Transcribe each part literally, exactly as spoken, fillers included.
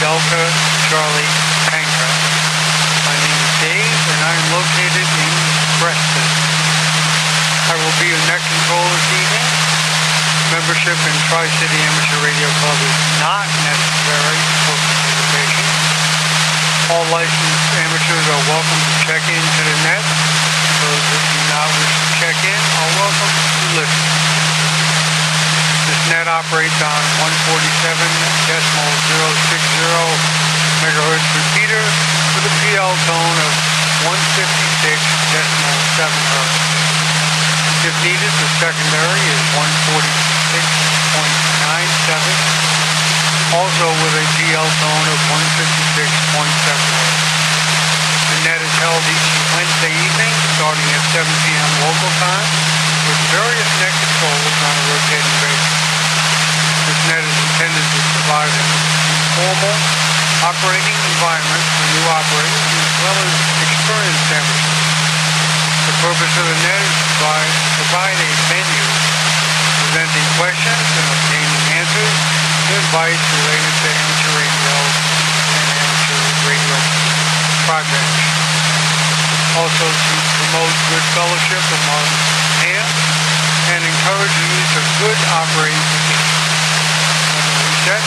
Delta Charlie Tango. My name is Dave, and I am located in Preston. I will be your net control this evening. Membership in Tri-City Amateur Radio Club is not necessary for participation. All licensed amateurs are welcome to check into the net. Those that do not wish to check in are welcome to listen. This net operates on one forty-seven decimal zero six zero megahertz repeater with a P L tone of one fifty-six decimal seven hertz. If needed, the secondary is one forty-six point nine seven, also with a P L tone of one fifty-six point seven hertz. The net is held each Wednesday evening, starting at seven p.m. local time, with various net controls on a rotating basis. This net is intended to provide an informal operating environment for new operators as well as experienced amateurs. The purpose of the net is to provide, provide a venue presenting questions and obtaining answers to advice related to amateur radio and amateur radio projects. Also to promote good fellowship among hands and encourage the use of good operating procedures. Let me reset.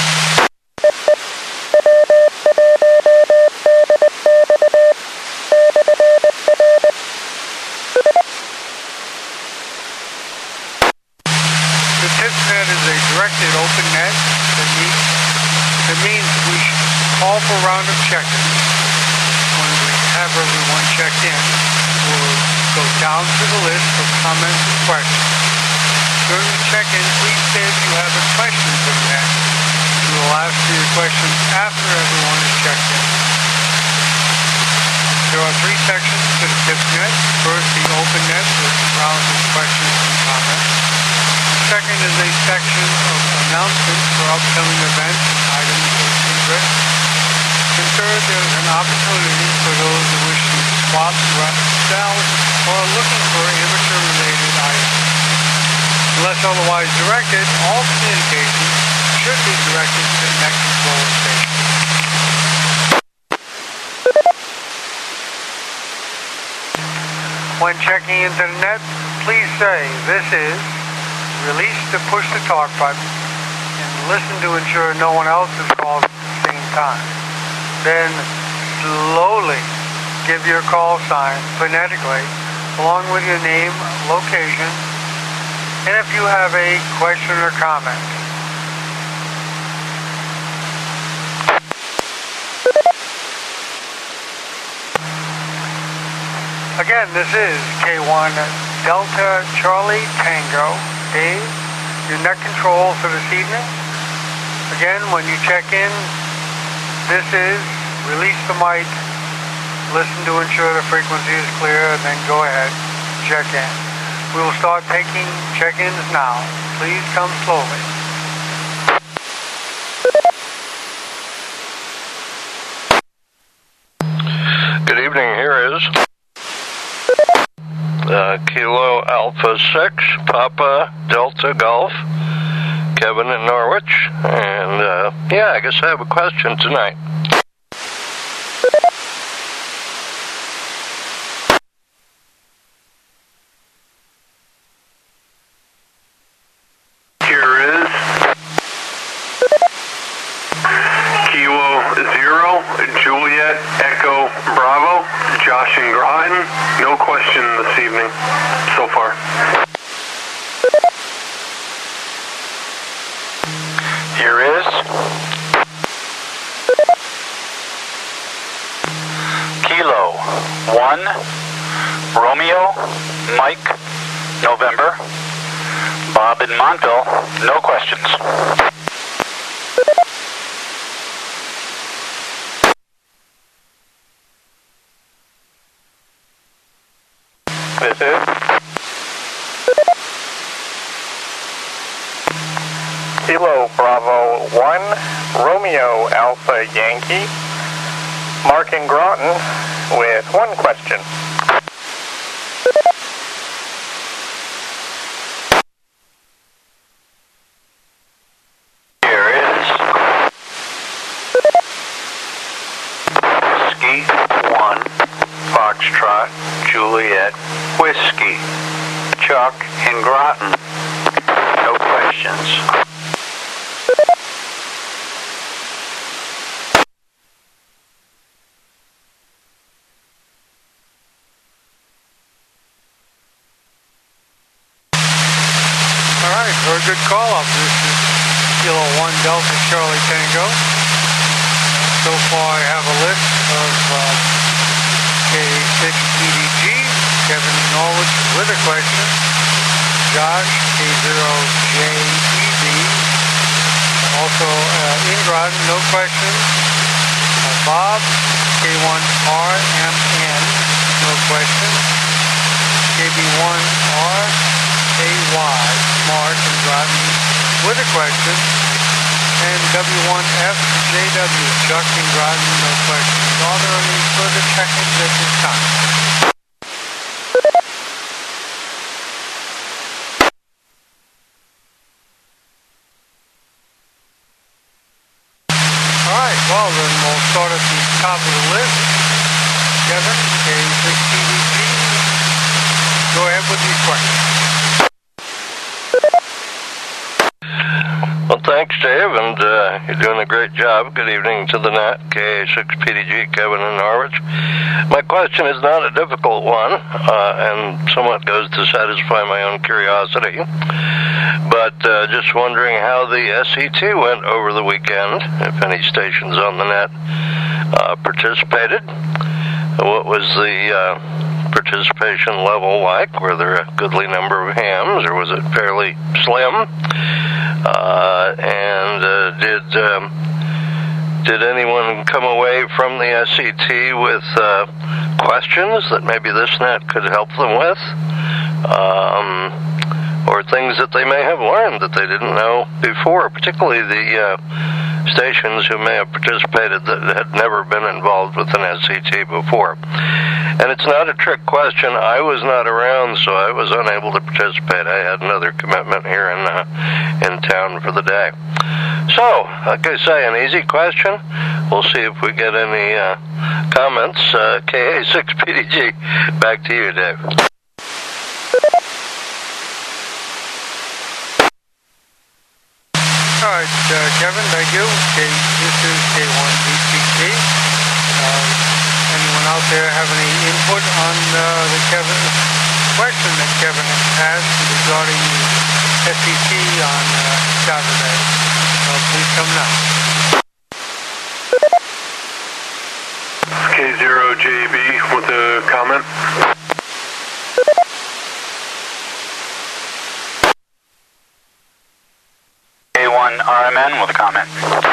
The tips net is a directed open net that, means, that means we call for a round of check-ins. When we have everyone checked in, we'll go down to the list for comments and questions. During the check-in, please say if you have a question for the net. We will ask for your questions after everyone is checked in. There are three sections to the tips net. First, the open net with rounds of questions and comments. Second is a section of announcements for upcoming events and items of interest. And third, there is an opportunity for those who wish to swap, sell, or are looking for amateur-related items. Unless otherwise directed, all communications should be directed to the net control station. When checking into the net, please say, "This is," release the push-to-talk button, and listen to ensure no one else is called at the same time. Then slowly give your call sign phonetically, along with your name, location, and if you have a question or comment. Again, this is K one Delta Charlie Tango. Dave, your net control for this evening. Again, when you check in, this is release the mic, listen to ensure the frequency is clear, and then go ahead, check in. We will start taking check-ins now. Please come slowly. Good evening, here is Uh, Kilo Alpha six, Papa Delta Golf, Kevin in Norwich, and uh, yeah, I guess I have a question tonight. Here is Kilo Zero, Juliet Echo Bravo, Josh in Groton. No question this evening so far. Here is Kilo One, Romeo, Mike, November, Bob in Montville. No questions. This is Kilo Bravo one, Romeo Alpha Yankee, Mark in Groton with one question. Here is Foxtrot, Juliet, Whiskey, Chuck in Groton. No questions. Alright, very good call-up. This is Kilo one Delta Charlie Tango. So far I have a list of uh, K six P D G, Kevin in Norwich with a question, Josh K zero J E B, also uh, in Groton, no questions, uh, Bob K one R M N, no questions, K B one R A Y, Mark in Groton with a question, and W one F J W, Chuck in Groton, no questions. Are there any further check-ins at this time? Alright, well then we'll start at the top of the list. Kevin, K six P D G, go ahead with these questions. Well, thanks, Dave, and uh, you're doing a great job. Good evening to the net, K A six P D G, Kevin in Norwich. My question is not a difficult one, uh, and somewhat goes to satisfy my own curiosity. But uh, just wondering how the S E T went over the weekend, if any stations on the net uh, participated. What was the uh, participation level like? Were there a goodly number of hams, or was it fairly slim? Uh, and uh, did um, did anyone come away from the S E T with uh, questions that maybe this net could help them with? Um, or things that they may have learned that they didn't know before, particularly the uh, stations who may have participated that had never been involved with an S E T before. And it's not a trick question. I was not around, so I was unable to participate. I had another commitment here in uh, in town for the day. So, like I say, an easy question. We'll see if we get any uh, comments. Uh, K A six P D G, back to you, Dave. All right, uh, Kevin, thank you. K, this is K one D C T. Uh, anyone out there have any input on uh, the Kevin question that Kevin has regarding the S E T on uh, Saturday? Uh, please come now. K zero J B with a comment. K one R M N with a comment.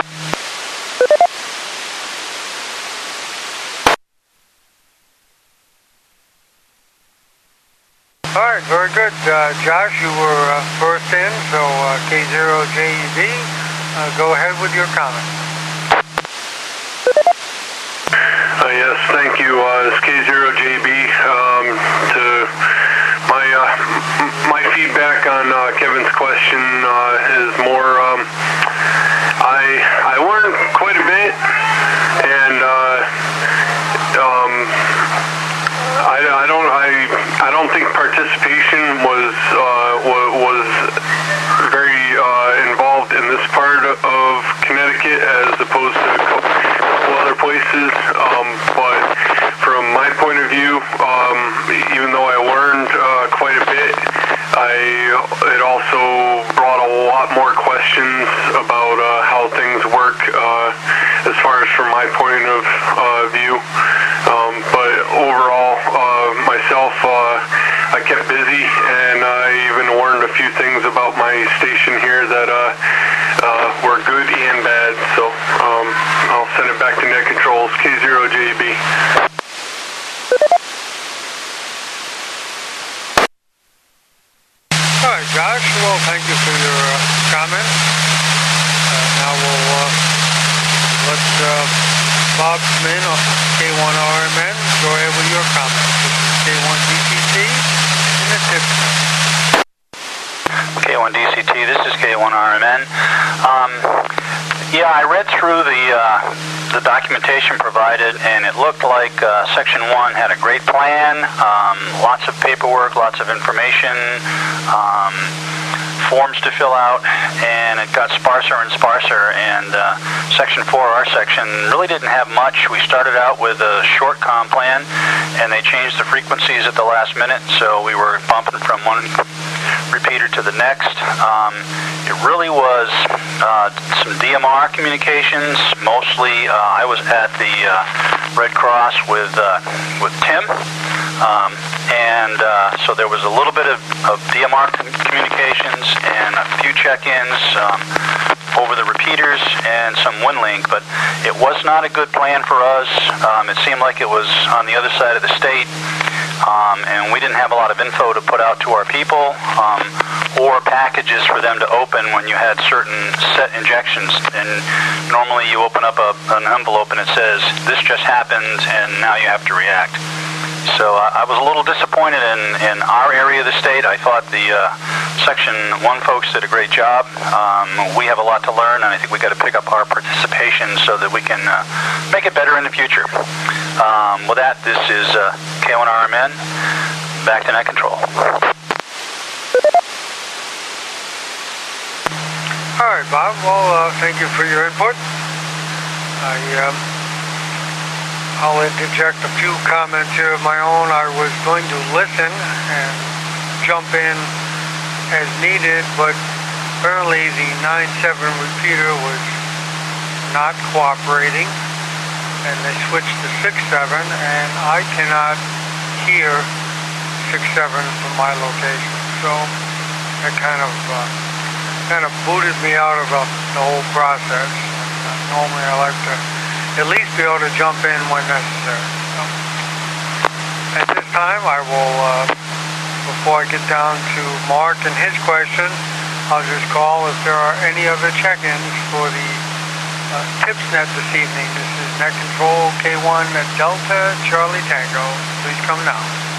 All right, very good. Uh, Josh, you were uh, first in, so uh, K zero J E B, uh, go ahead with your comment. Uh, yes, thank you. Uh, it's K zero J B. Um, to my uh, my feedback on uh, Kevin's question uh, is more. Um, I I learned quite a bit, and uh, um, I, I don't I I don't think participation was uh, was very uh, involved in this part of Connecticut as opposed to a couple other places. Um, but from my point of view, um, even though I learned uh, quite a bit, I it also brought a lot more questions about uh, how things work uh, as far as from my point of uh, view. Um, but overall, uh, myself, uh, I kept busy, and I even learned a few things about my station here that uh, uh, were good and bad. So um, I'll send it back to Net Controls, K zero J B. All right, Josh, well, thank you for your uh, comment. Uh, now we'll uh, let uh, Bob come in on K one R M N. Go ahead with your comment. This is K one D C T in the tip. K one D C T, this is K one R M N. Um, yeah, I read through the uh, the documentation provided, and it looked like uh, Section one had a great plan, um, lots of paperwork, lots of information, um, forms to fill out, and it got sparser and sparser, and uh, Section four, our section, really didn't have much. We started out with a short comm plan, and they changed the frequencies at the last minute, so we were bumping from one repeater to the next. Um, it really was uh, some D M R communications, mostly uh, I was at the uh, Red Cross with, uh, with Tim, um, and uh, so there was a little bit of, of D M R communications and a few check-ins um, over the repeaters and some WinLink, but it was not a good plan for us. Um, it seemed like it was on the other side of the state, um, and we didn't have a lot of info to put out to our people, um, or packages for them to open when you had certain set injections. And normally you open up a, an envelope and it says, this just happened, and now you have to react. So uh, I was a little disappointed in, in our area of the state. I thought the uh, Section one folks did a great job. Um, we have a lot to learn, and I think we got to pick up our participation so that we can uh, make it better in the future. Um, with that, this is uh, K one R M N, back to net control. All right, Bob. Well, uh, thank you for your input. I... Um I'll interject a few comments here of my own. I was going to listen and jump in as needed, but apparently the nine seven repeater was not cooperating, and they switched to six seven, and I cannot hear six seven from my location. So that kind of uh, kind of booted me out of the, the whole process. Uh, normally I like to at least be able to jump in when necessary. So, at this time, I will, uh, before I get down to Mark and his question, I'll just call if there are any other check-ins for the uh, TipsNet this evening. This is Net Control K one at Delta Charlie Tango. Please come now.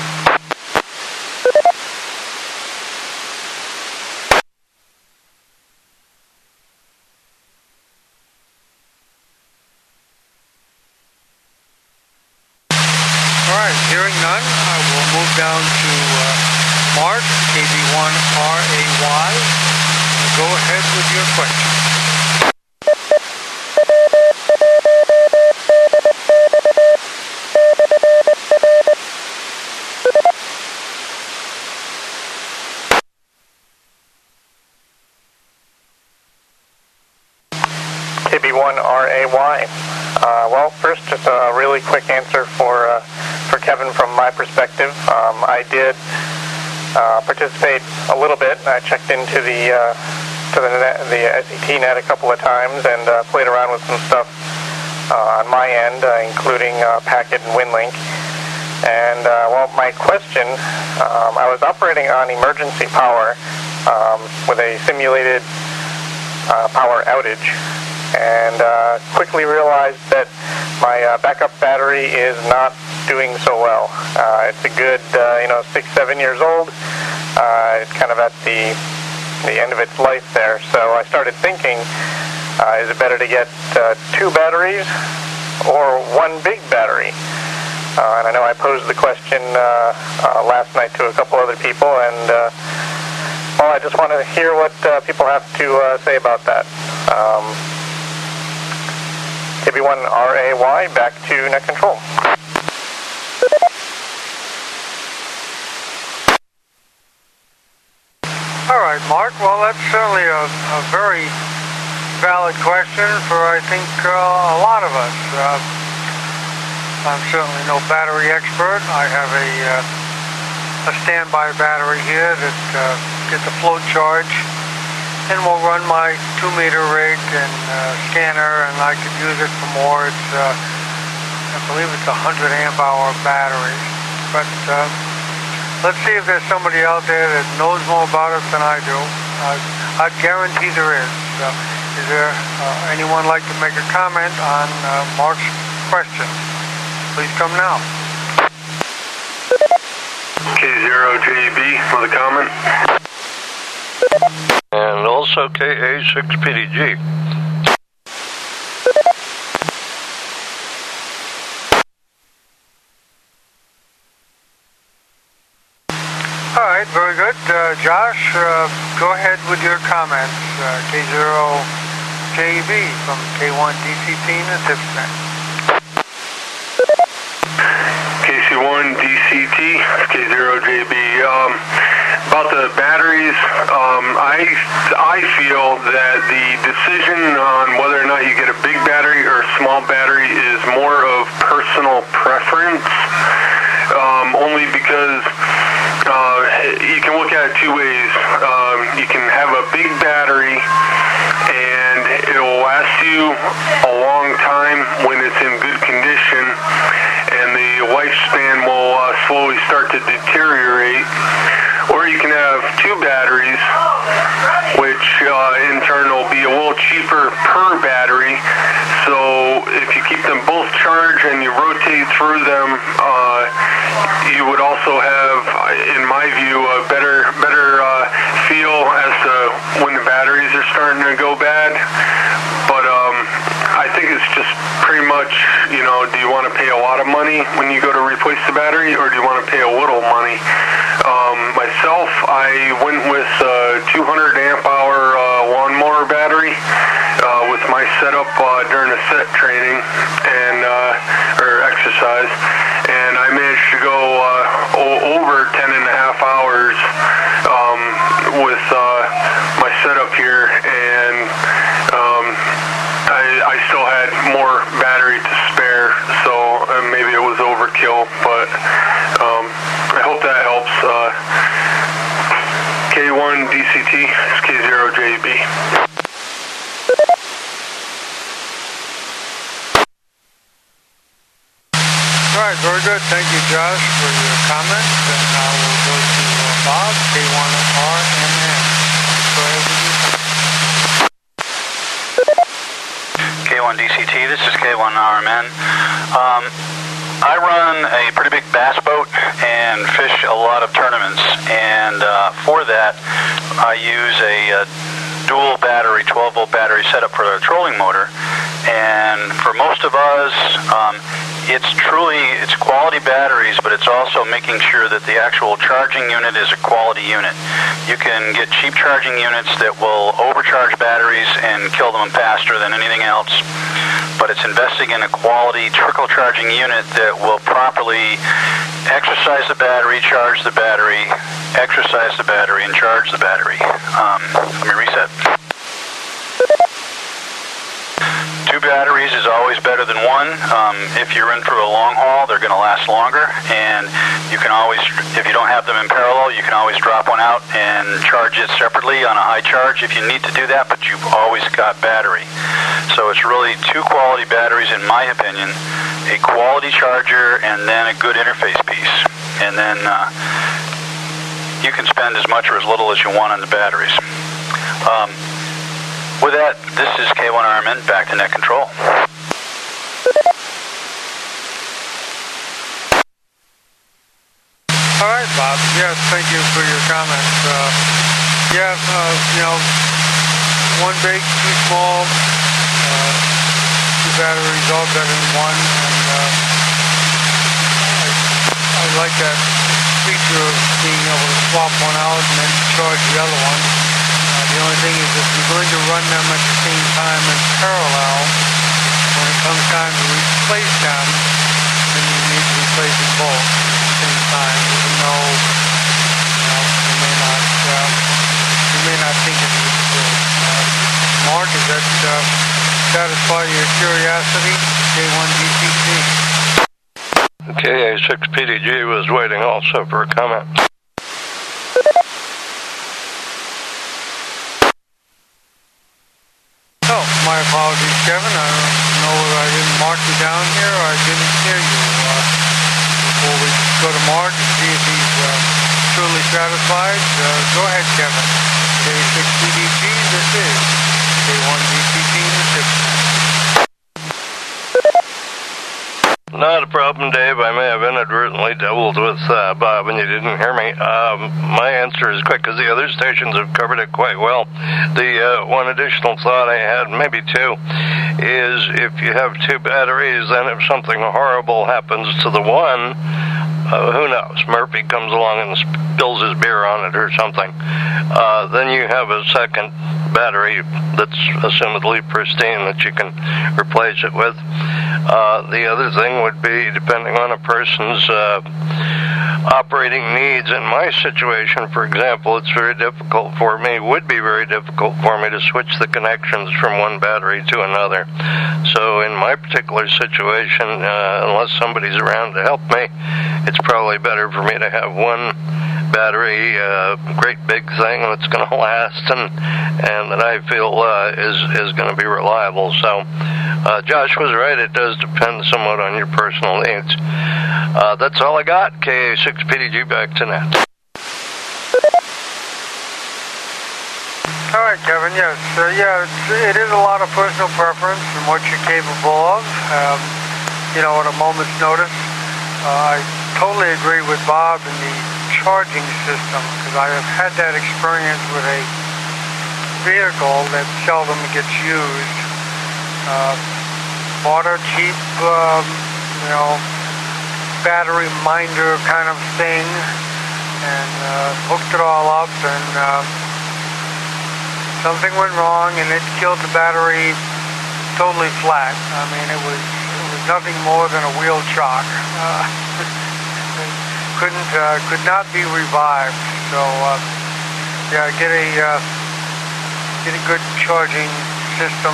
Hearing none, I will move down to uh, Mark, K B one R A Y. Go ahead with your question. K B one R A Y. Uh, well, first, just a really quick answer for uh, for Kevin from my perspective. Um, I did uh, participate a little bit. I checked into the uh, to the, net, the S E T net a couple of times and uh, played around with some stuff uh, on my end, uh, including uh, Packet and WinLink. And uh, well, my question: um, I was operating on emergency power um, with a simulated uh, power outage, and uh, quickly realized that my uh, backup battery is not doing so well. Uh, it's a good, uh, you know, six, seven years old. Uh, it's kind of at the the end of its life there. So I started thinking, uh, is it better to get uh, two batteries or one big battery? Uh, and I know I posed the question uh, uh, last night to a couple other people, and uh, well, I just want to hear what uh, people have to uh, say about that. Um, K B one R A Y, back to net control. All right, Mark. Well, that's certainly a, a very valid question for, I think, uh, a lot of us. Uh, I'm certainly no battery expert. I have a, uh, a standby battery here that uh, gets a float charge and will run my two meter rig and uh, scanner, and I could use it for more. It's, uh, I believe it's a one hundred amp hour battery. But uh, let's see if there's somebody out there that knows more about it than I do. Uh, I guarantee there is. Uh, is there uh, anyone like to make a comment on uh, Mark's question? Please come now. K zero J B with a comment. And also K A six P D G. right, very good. Uh, Josh, uh, go ahead with your comments. Uh, K zero J B from K one D C T in the tip stand. K C one D C T, K zero J B. Um, about the batteries, um, I, I feel that the decision on whether or not you get a big battery or a small battery is more of personal preference, um, only because uh, you can look at it two ways. Um, you can have a big battery and it will last you a long time when it's in good condition, and the lifespan will uh, slowly start to deteriorate. Or you can have two batteries, which uh, in turn will be a little cheaper per battery. So if you keep them both charged and you rotate through them, uh, you would also have, in my view, a better better uh, feel as to when the batteries are starting to go bad. But um, I think it's just pretty much, you know, do you want to pay a lot of money when you go to replace the battery, or do you want to pay a little money? Um, myself, I went with a two hundred amp hour uh, lawnmower battery uh, with my setup uh, during the set training and uh, or exercise, and I managed to go uh, o- over ten and a half hours um, with uh, my setup here, and um, I, I still had more battery to spare, so uh, maybe it was overkill, but um, I hope that helps. Uh, K one D C T, K zero J B. All right, very good. Thank you, Josh, for your comments. And now we'll go to uh, Bob, K one R M N. Go ahead with you. K one D C T, this is K one R M N. Um, I run a pretty big bass boat and fish a lot of tournaments, and uh, for that I use a, a dual battery, twelve volt battery setup for the trolling motor. And for most of us, um, it's truly, it's quality batteries, but it's also making sure that the actual charging unit is a quality unit. You can get cheap charging units that will overcharge batteries and kill them faster than anything else, but it's investing in a quality trickle charging unit that will properly exercise the battery, charge the battery, exercise the battery, and charge the battery. Um, let me reset. Two batteries is always better than one. Um, if you're in for a long haul, they're going to last longer, and you can always, if you don't have them in parallel, you can always drop one out and charge it separately on a high charge if you need to do that, but you've always got battery. So it's really two quality batteries, in my opinion, a quality charger and then a good interface piece. And then uh, you can spend as much or as little as you want on the batteries. Um, With that, this is K one R M N, back to net control. All right, Bob. Yes, thank you for your comments. Uh, yeah, uh, you know, one big, two small, uh, two batteries, all better than one. And uh, I, I like that feature of being able to swap one out and then charge the other one. Uh, the only thing is if you're going to run them at the same time in parallel, when it comes time to replace them, then you need to replace them both at the same time, even though, you know, you may not, uh, you may not think it is true. Uh, Mark, does that uh, satisfy your curiosity? K one D C T. K A six P D G was waiting also for a comment. Oh, my apologies, Kevin. I don't know whether I didn't mark you down here or I didn't hear you. Uh, before we go to Mark and see if he's uh, truly satisfied, uh, go ahead, Kevin. K six P D G, this is K one D C T in the tip. Not a problem, Dave. I may have inadvertently doubled with uh, Bob and you didn't hear me. Um, my answer is quick because the other stations have covered it quite well. The uh, one additional thought I had, maybe two, is if you have two batteries, then if something horrible happens to the one, uh, who knows, Murphy comes along and spills his beer on it or something, uh, then you have a second battery that's assumedly pristine that you can replace it with. Uh, the other thing would be, depending on a person's uh, operating needs. In my situation, for example, it's very difficult for me, would be very difficult for me to switch the connections from one battery to another. So in my particular situation, uh, unless somebody's around to help me, it's probably better for me to have one battery, a uh, great big thing that's going to last and and that I feel uh, is is going to be reliable. So uh, Josh was right. It does depend somewhat on your personal needs. Uh, that's all I got. K A six P D G back to net. All right, Kevin. Yes, uh, yeah, it's, it is a lot of personal preference and what you're capable of. Um, you know, at a moment's notice. Uh, I totally agree with Bob in the charging system, because I have had that experience with a vehicle that seldom gets used. Uh, bought a cheap, um, you know, battery minder kind of thing, and uh, hooked it all up, and uh, something went wrong, and it killed the battery totally flat. I mean, it was it was nothing more than a wheel chock. Uh, couldn't uh, could not be revived. So uh, yeah, get a uh, get a good charging system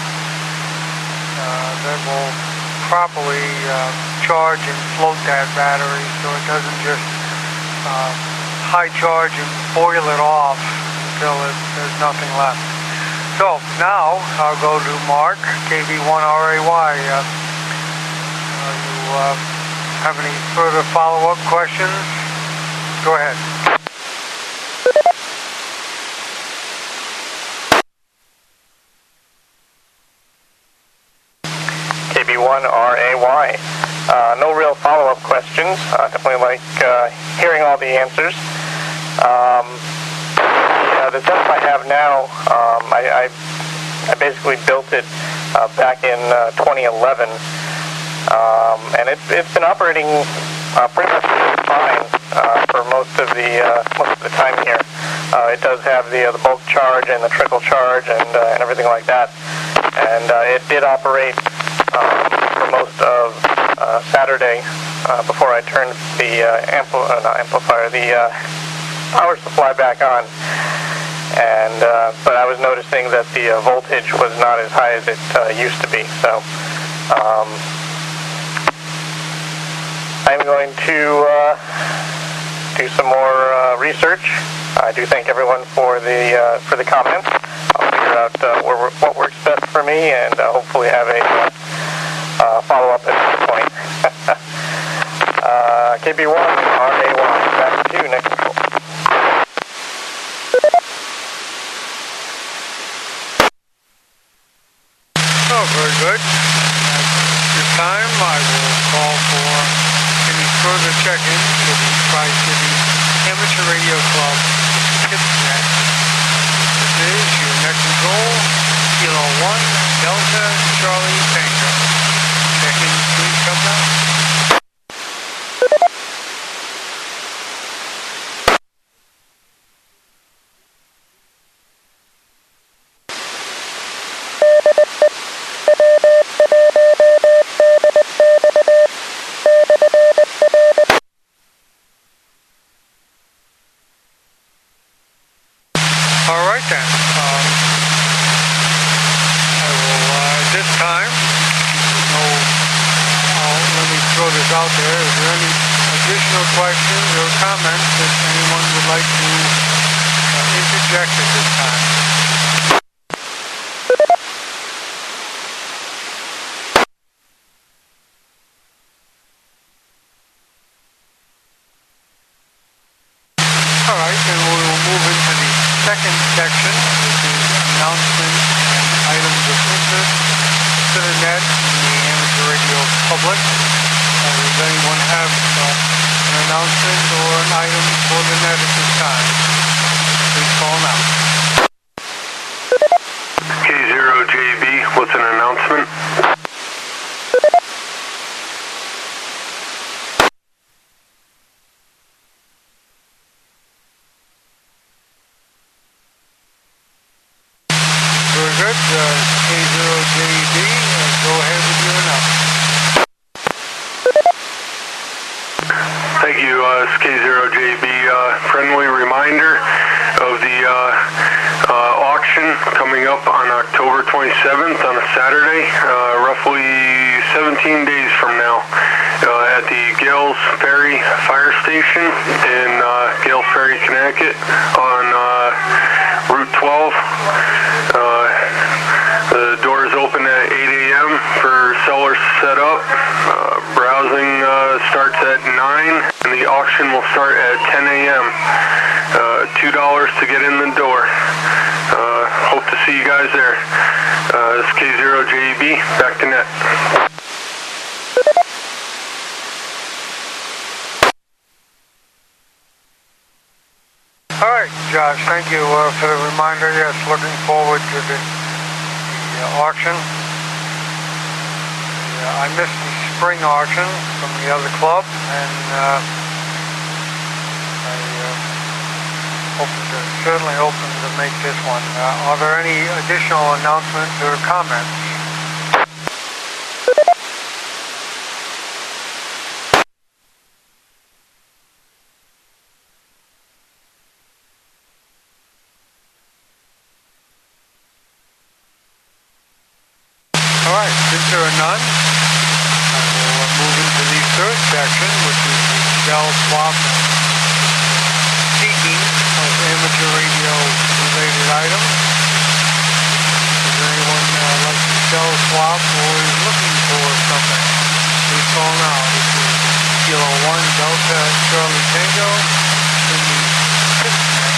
uh, that will properly uh, charge and float that battery, so it doesn't just uh, high charge and boil it off until it, there's nothing left. So now I'll go to Mark, K B one R A Y. Uh, uh, you uh, have any further follow-up questions? Go ahead. K B one R A Y. Uh, no real follow-up questions. Uh, definitely like uh, hearing all the answers. Um, yeah, the setup I have now, um, I, I, I basically built it uh, back in uh, twenty eleven. Um, and it, it's been operating uh, pretty much fine uh, for most of the uh, most of the time here. Uh, it does have the uh, the bulk charge and the trickle charge and uh, and everything like that. And uh, it did operate um, for most of uh, Saturday uh, before I turned the uh, ampli- uh, not amplifier, the uh, power supply back on. And uh, but I was noticing that the uh, voltage was not as high as it uh, used to be. So. Um, I'm going to uh, do some more uh, research. I do thank everyone for the uh, for the comments. I'll figure out uh, where, what works best for me, and uh, hopefully have a uh, follow-up at some point. uh, K B one R A Y, back to next control. Oh, very good. At this time, I will call for any further check-in to the Tri-City Amateur Radio Club TipsNet. This is your net control, Kilo one, Delta, Charlie, Tango. Check-in, please come down. All right then. Um, I will, uh, at this time, no, uh, let me throw this out there. Is there any additional questions or comments that anyone would like to uh, interject at this time? All right, then we will move into the second section, which is announcements and items of interest to the net and the amateur radio public. Uh, does anyone have uh, an announcement or an item for the net at this time? Please call now. K zero J B, what's an announcement? you, uh, S K zero J B. Uh, friendly reminder of the uh, uh, auction coming up on October twenty-seventh on a Saturday, uh, roughly seventeen days from now, uh, at the Gales Ferry Fire Station in uh, Gales Ferry, Connecticut, on uh, Route twelve. Uh, the doors open at eight a m for sellers to set up. Uh, browsing uh, starts at nine, and the auction will start at ten a m Uh, two dollars to get in the door. Uh, hope to see you guys there. Uh, S K zero J B, back to net. All right, Josh, thank you uh, for the reminder. Yes, looking forward to the, the uh, auction. Uh, I missed the spring auction from the other club, and uh, I uh, hope to, certainly hoping to make this one. Uh, are there any additional announcements or comments? All right, since there are none, I will move into the third section, which is the shell swap seeking of amateur radio related items. Is there anyone uh, like to shell swap or is looking for something? Please call now. This is Kilo one Delta Charlie Tango in the fifth net.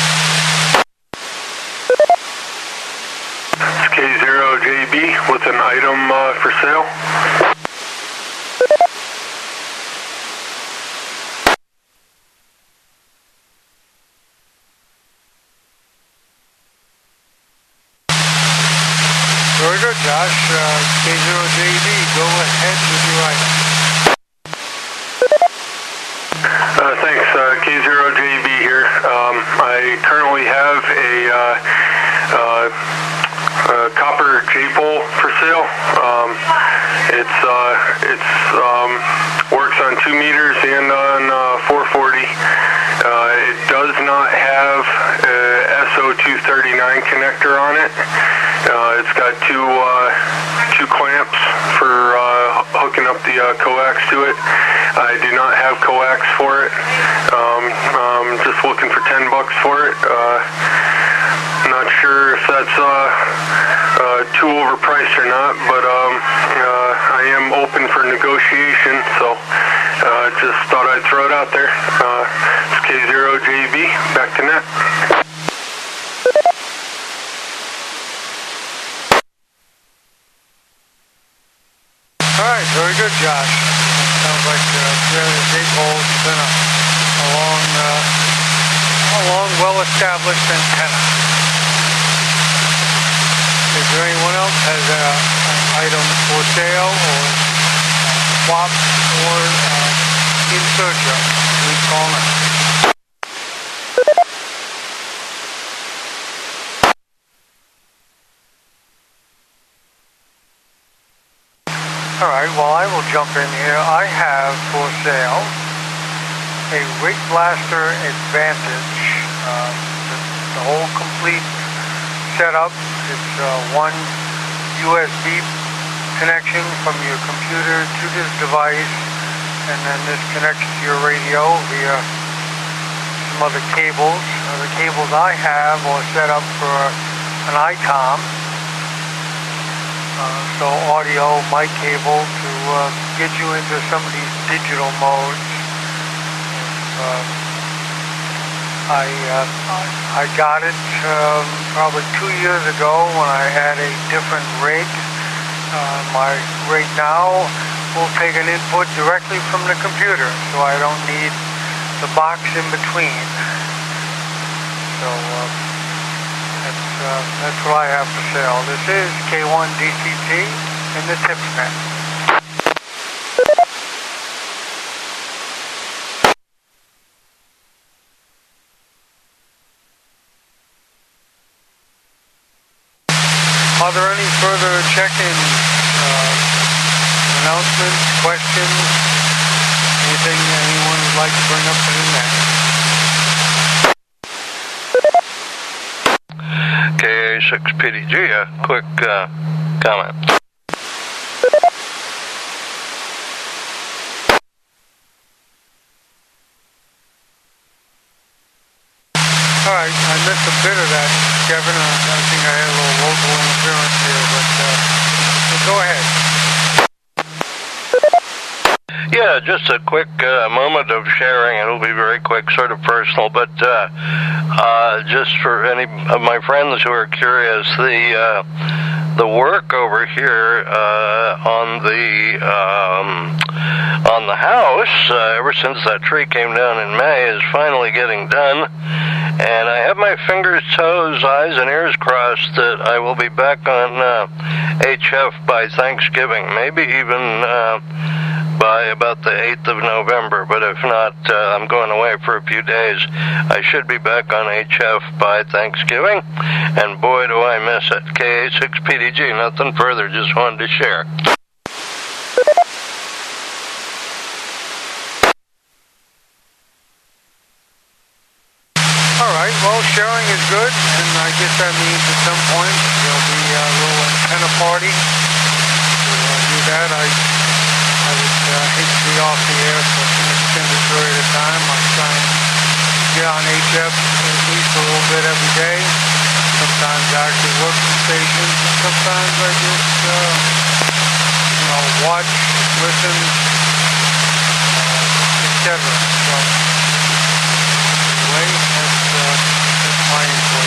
S K zero J B with an item uh, for sale. Very good, Josh. Uh, K zero J B, go ahead with your item. Uh, thanks, uh, K zero J B here. Um, I currently have a uh, uh, uh, copper J-pole for sale. Um, it's uh, it's um, works on two meters and on uh, four forty. Uh, it does not have a S O two thirty-nine connector on it. Uh, it's got two uh, two clamps for uh, hooking up the uh, coax to it. I do not have coax for it. Um, I'm just looking for ten bucks for it. Uh, not sure if that's uh, uh, too overpriced or not, but um, uh, I am open for negotiation, so uh, just thought I'd throw it out there. Uh, it's K zero J B, back to net. All right, very good, Josh. Sounds like uh, the J-pole's been a, a long, uh, a long, well-established antenna. Is there anyone else has a, an item for sale or swap or uh, in search of? Please call now. All right, well, I will jump in here. I have for sale a Rig Blaster Advantage. Uh, the, the whole complete setup. It's uh, one U S B connection from your computer to this device, and then this connects to your radio via some other cables. Uh, the cables I have are set up for an I COM. Uh, so audio, mic cable to uh, get you into some of these digital modes. Uh, I uh, I got it um, probably two years ago when I had a different rig. Uh, my rig now will take an input directly from the computer, so I don't need the box in between. So. Uh, That's, uh, that's what I have for sale. This is K one D C T in the tips net. Are there any further check-in uh, announcements, questions, anything anyone would like to bring up to the net. K A six P D G, a quick uh, comment. Alright, I missed a bit of that, Kevin. I, I think I had a little local interference here, but uh, so go ahead. Yeah, just a quick uh, moment of sharing. It'll be very quick, sort of personal, but uh, uh, just for any of my friends who are curious, the uh, the work over here uh, on the um, on the house, uh, ever since that tree came down in May, is finally getting done. And I have my fingers, toes, eyes, and ears crossed that I will be back on uh, H F by Thanksgiving, maybe even uh, by about the eighth of November. But if not, uh, I'm going away for a few days. I should be back on H F by Thanksgiving, and boy, do I miss it. K A six P D G, nothing further, just wanted to share. Alright, well, sharing is good, and I guess that means at some point there'll be a little antenna party. To uh, do that, I, I would uh, hate to be off the air for an extended period of time. I'm trying to get on H F at least a little bit every day. Sometimes I actually work the stations, and sometimes I just, uh, you know, watch, listen, uh, et cetera. So, anyway, that's, uh, that's my input.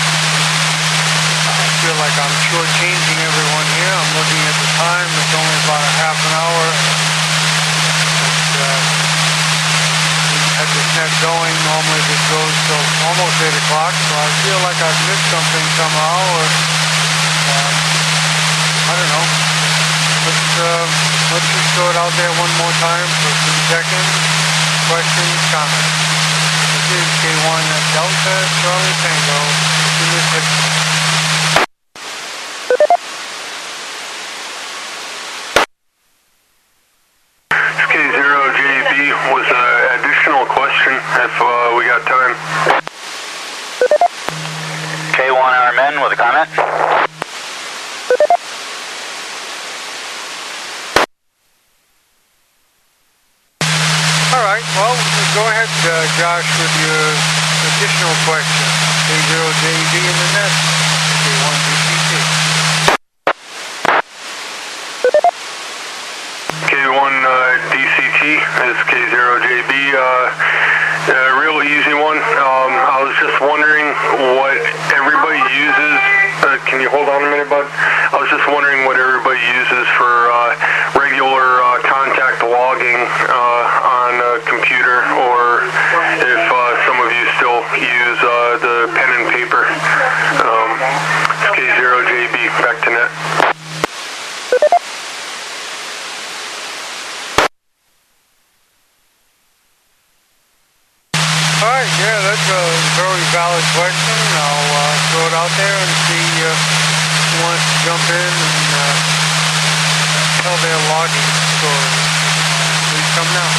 I feel like I'm shortchanging everyone here. I'm looking at the time. It's only about a half an hour. But, uh, we've had this net going. Normally this goes till almost eight o'clock, so I feel like I've missed something somehow, or, uh, I don't know. Let's, uh, let's just throw it out there one more time for some seconds. Questions, comments. This is K one Delta Charlie Tango in the six. K zero J B with an additional question if uh, we got time. K one R M N with a comment. Alright, well, go ahead, uh, Josh, with your additional question. K zero J B in the net, K one D C T. K one uh, D C T is K zero J B. Uh, a real easy one. Um, I was just wondering what everybody uses. Uh, can you hold on a minute, bud? I was just wondering what everybody uses for uh, regular uh, contact logging uh, on a computer, or if uh, some of you still use uh, the pen and paper. Um, K zero J B, back to net. Alright, yeah, that's a very valid question. I'll uh, throw it out there and see uh, who wants to jump in and uh, tell their logging story. Please come now.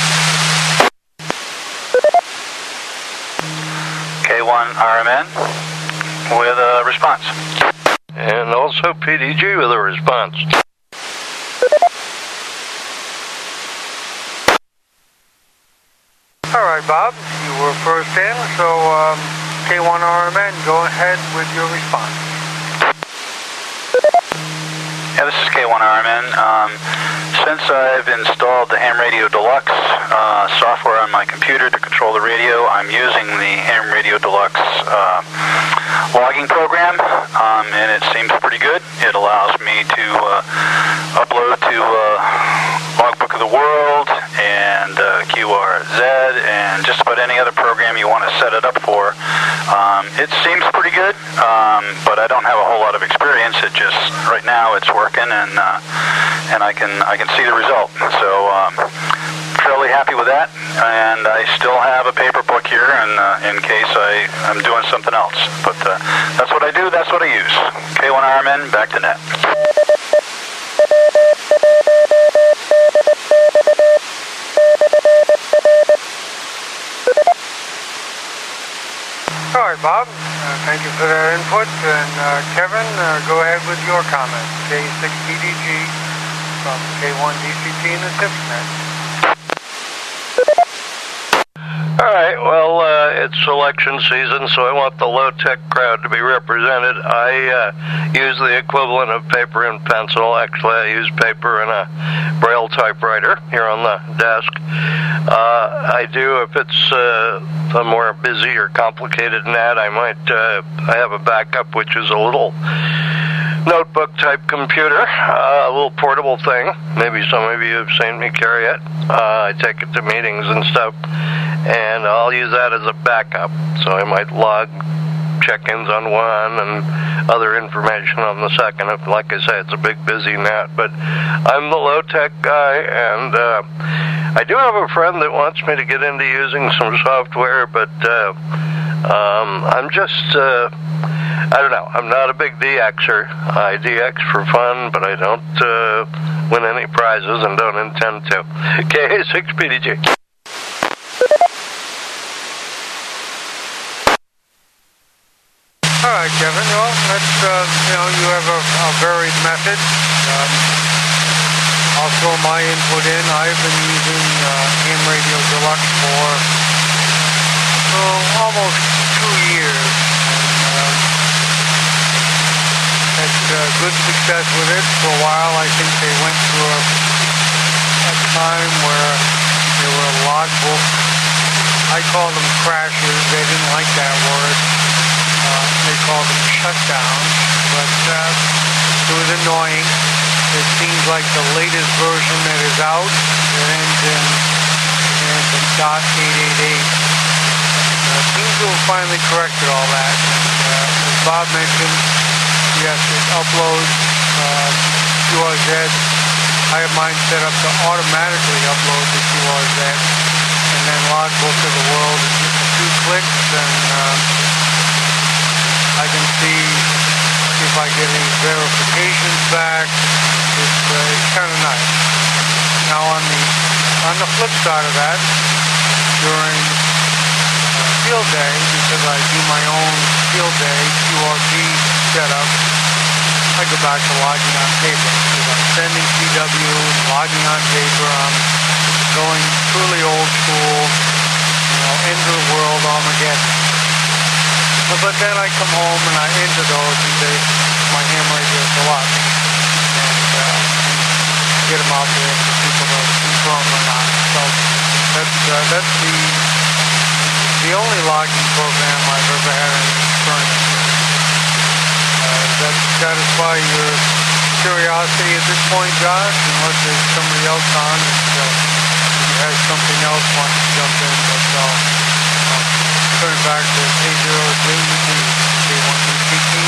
K one R M N with a response. And also P D G with a response. Alright, Bob, you were first in, so um, K one R M N, go ahead with your response. Yeah, this is K one R M N. Um, since I've installed the Ham Radio Deluxe uh, software on my computer to control the radio, I'm using the Ham Radio Deluxe uh, logging program, um, and it seems pretty good. It allows me to uh, upload to uh, Logbook of the World and uh, Q R Z and just about any other program you want to set it up for. Um, it seems pretty good, um, but I don't have a whole lot of experience. It just, right now, it's working, and uh, and I can I can see the result. So um, fairly happy with that, and I still have a paper book here, and uh, in case I I'm doing something else. But uh, that's what I do. That's what I use. K one R M N, back to net. All right, Bob. Uh, thank you for that input. And uh, Kevin, uh, go ahead with your comments. K six P D G from K one D C T in the TipsNet. All right, well, uh, it's election season, so I want the low-tech crowd to be represented. I uh, use the equivalent of paper and pencil. Actually, I use paper and a Braille typewriter here on the desk. Uh, I do, if it's uh, a more busy or complicated than that, I might, uh, I have a backup, which is a little notebook-type computer, uh, a little portable thing. Maybe some of you have seen me carry it. Uh, I take it to meetings and stuff, and I'll use that as a backup. So I might log check-ins on one and other information on the second. If, like I say, it's a big busy net. But I'm the low-tech guy, and uh, I do have a friend that wants me to get into using some software, but uh, um, I'm just... Uh, I don't know. I'm not a big D Xer. I D X for fun, but I don't uh, win any prizes and don't intend to. K six P D G. All right, Kevin. Well, that's, uh, you know, you have a, a varied method. Um, I'll throw my input in. I've been using uh, Ham Radio Deluxe for oh, almost two years. Had uh, good success with it for a while. I think they went through a, a time where there were logbook, I call them crashes, they didn't like that word, uh, they called them shutdowns, but uh, it was annoying. It seems like the latest version that is out, it ends in, it ends in dot eight eight eight. Uh, seems to have finally corrected all that. And, uh, as Bob mentioned, yes, it uploads uh, Q R Z. I have mine set up to automatically upload the Q R Z, and then Logbook of the World is just a few clicks, and uh, I can see if I get any verifications back. It's, uh, it's kind of nice. Now on the on the flip side of that, during uh, field day, because I do my own field day Q R P setup, I go back to logging on paper, because I'm sending P W and logging on paper. I'm going truly old school, you know, end of the world Armageddon. But, but then I come home and I enter those into my Ham Radio Deluxe and uh, get them out there for people to confirm or not. So that's uh, that's the the only logging program I've ever had any experience with. Does that satisfy your curiosity at this point, Josh? Unless there's somebody else on that uh, has something else wants to jump in, but I'll, I'll turn it back to K zero J E B, K one D C T.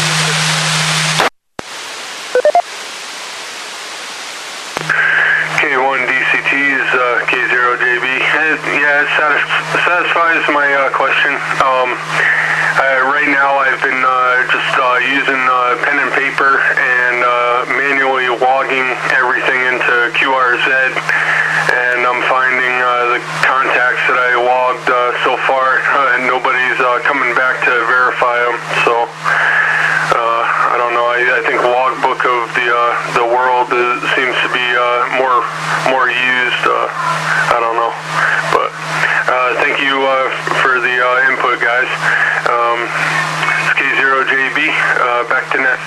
K one D C T's uh, K zero J B. It, yeah, it satis- satisfies my uh, question. Um, uh, right now I've been uh, just uh, using uh, pen and paper and uh, manually logging everything into Q R Z, and I'm finding uh, the contacts that I logged uh, so far, uh, and nobody's uh, coming back to verify them. So uh, I don't know. I, I think Logbook of the uh, the World is, seems to be uh, more more used. Uh, I don't know, but uh, thank you uh, for the uh, input, guys. Um, it's K zero J B, uh, back to net.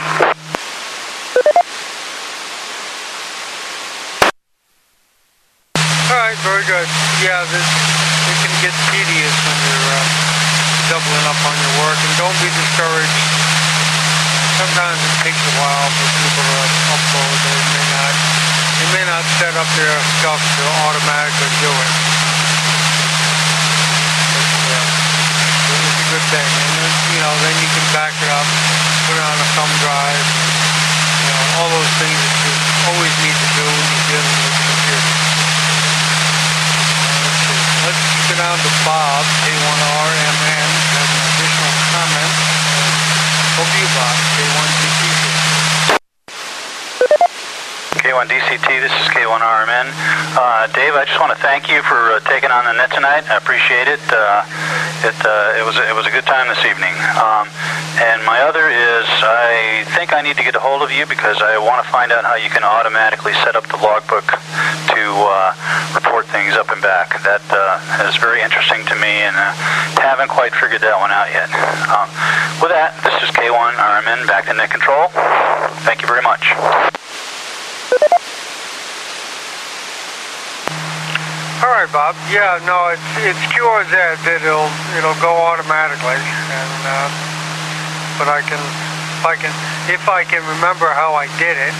Alright, very good. Yeah, this, it can get tedious when you're uh, doubling up on your work, and don't be discouraged. Sometimes it takes a while for people to upload. They may not, they may not set up their stuff to automatically do it. But, uh, it's a good thing. And then, you know, then you can back it up, put it on a thumb drive, you know, all those things that you always need to do when you're dealing with computers. Uh, let's see. Let's get on to Bob, K one R M N, has an additional comment. Over to you, Bob, K one D C T. K one D C T, this is K one R M N. Uh, Dave, I just want to thank you for uh, taking on the net tonight. I appreciate it. Uh, it uh, it was it was a good time this evening. Um, and my other is I think I need to get a hold of you because I want to find out how you can automatically set up the logbook to uh, report things up and back. That uh, is very interesting to me, and uh, haven't quite figured that one out yet. Um, with that, this is K one R M N back to net control. Thank you very much. All right, Bob. Yeah, no, it's it's Q R Z. It'll it'll go automatically, and uh, but I can if I can if I can remember how I did it,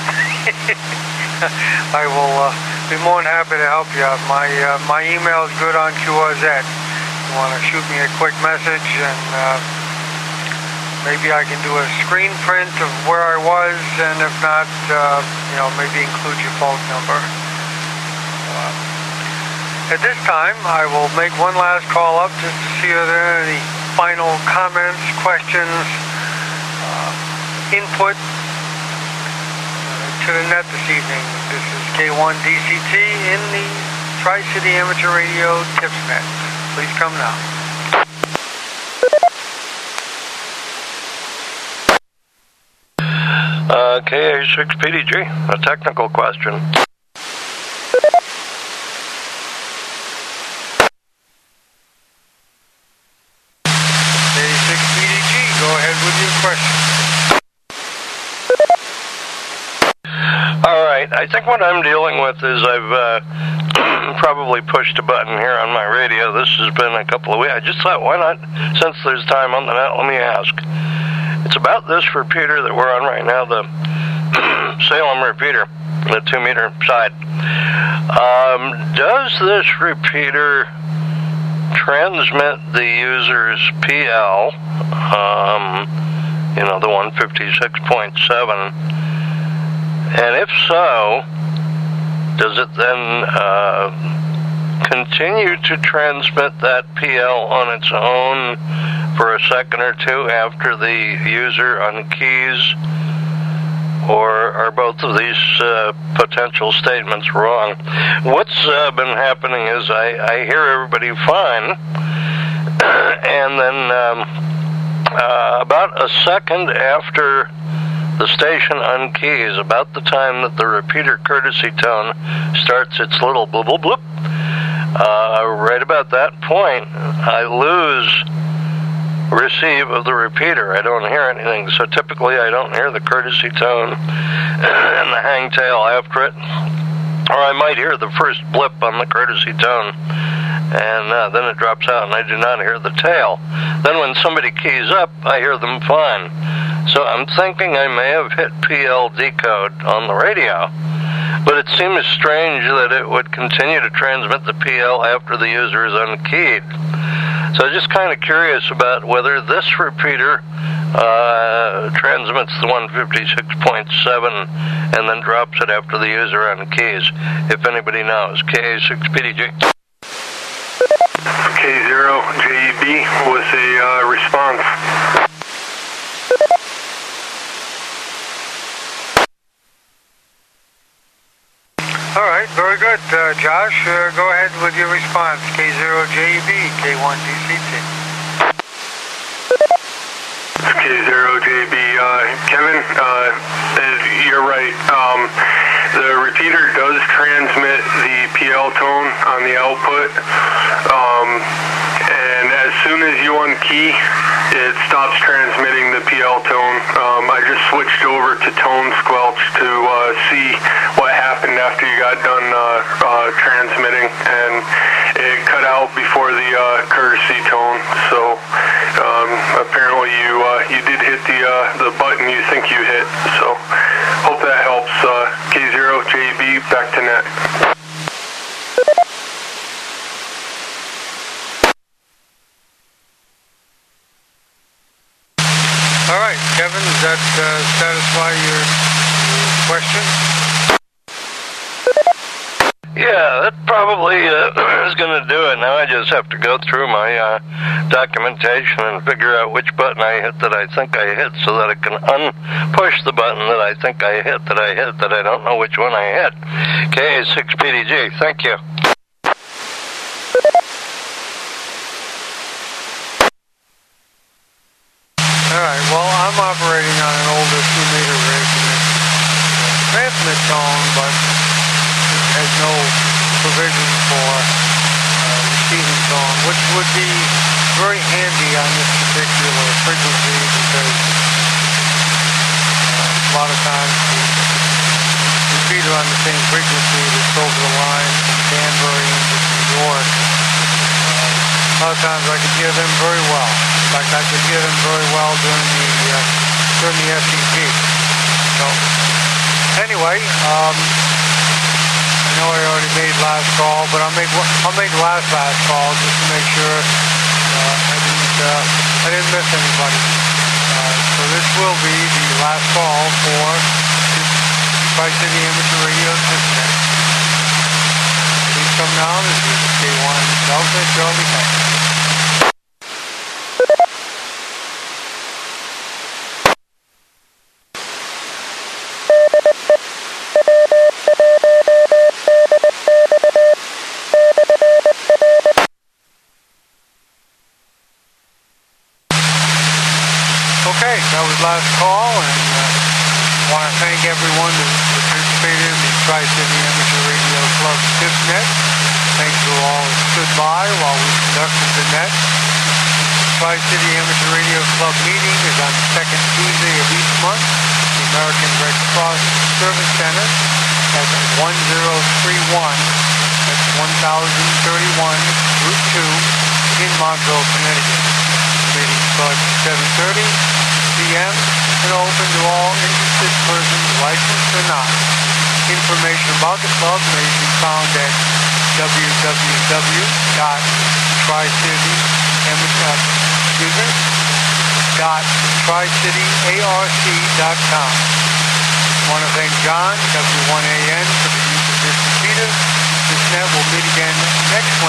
I will uh, be more than happy to help you out. My uh, my email is good on Q R Z. You want to shoot me a quick message, and uh, maybe I can do a screen print of where I was, and if not, uh, you know, maybe include your phone number. Uh, At this time, I will make one last call up just to see if there are any final comments, questions, uh, input uh, to the net this evening. This is K one D C T in the Tri-City Amateur Radio Tips Net. Please come now. Uh, K A six P D G, a technical question. I think what I'm dealing with is I've uh, probably pushed a button here on my radio. This has been a couple of weeks. I just thought, why not, since there's time on the net, let me ask. It's about this repeater that we're on right now, the Salem repeater, the two-meter side. Um, does this repeater transmit the user's P L, um, you know, the one fifty-six point seven? And if so, does it then uh, continue to transmit that P L on its own for a second or two after the user unkeys? Or are both of these uh, potential statements wrong? What's uh, been happening is I, I hear everybody fine, and then um, uh, about a second after the station unkeys, about the time that the repeater courtesy tone starts its little blub blub blub, uh, right about that point, I lose receive of the repeater. I don't hear anything. So typically I don't hear the courtesy tone and the hang tail after it. Or I might hear the first blip on the courtesy tone, and uh, then it drops out, and I do not hear the tail. Then when somebody keys up, I hear them fine. So I'm thinking I may have hit P L decode on the radio, but it seems strange that it would continue to transmit the P L after the user is unkeyed. So I'm just kind of curious about whether this repeater uh, transmits the one fifty-six point seven and then drops it after the user unkeys. If anybody knows, K A six P D G. K zero J E B with a uh, response. All right, very good. Uh, Josh, uh, go ahead with your response. K zero J E B, K one D C T. K zero J B. Uh, Kevin, uh, you're right. Um, the repeater does transmit the P L tone on the output, um, and as soon as you unkey, it stops transmitting the P L tone. Um, I just switched over to tone squelch to uh, see what happened after you got done uh, uh, transmitting, and it cut out before the uh, courtesy tone. So um, apparently you uh, you did hit the uh, the button you think you hit. So hope that helps. Uh, K zero J B, back to net. All right, Kevin, does that uh, satisfy your, your question? Yeah, that probably uh, is going to do it. Now I just have to go through my uh, documentation and figure out which button I hit that I think I hit so that I can un-push the button that I think I hit that I hit that I don't know which one I hit. K A six P D G, thank you. would be very handy on this particular frequency because uh, a lot of times the repeater on the same frequency that's over the line from Danbury into New York, uh, a lot of times I could hear them very well. In fact, I could hear them very well during the uh, during the S E P. So anyway, um, I know I already made last call, but I'll make I'll make last last call just to make sure uh, I didn't uh, I didn't miss anybody. Uh, so this will be the last call for this Tri-City Amateur Radio System. Please come now. This is K one Delta Charlie Tango. Okay, that was last call, and uh, I want to thank everyone who participated in the Tri-City Amateur Radio Club TIPNet. Thanks to all who stood by while we conducted the net. The Tri-City Amateur Radio Club meeting is on the second Tuesday of each month. The American Red Cross Service Center at one zero three one, that's one thousand thirty-one Route two in Montville, Connecticut. The meeting starts at seven thirty p m and open to all interested persons, licensed or not. Information about the club may be found at w w w dot tri city amateur dot com. I want to thank John, W one A N, for the use of this repeater. This net will meet again next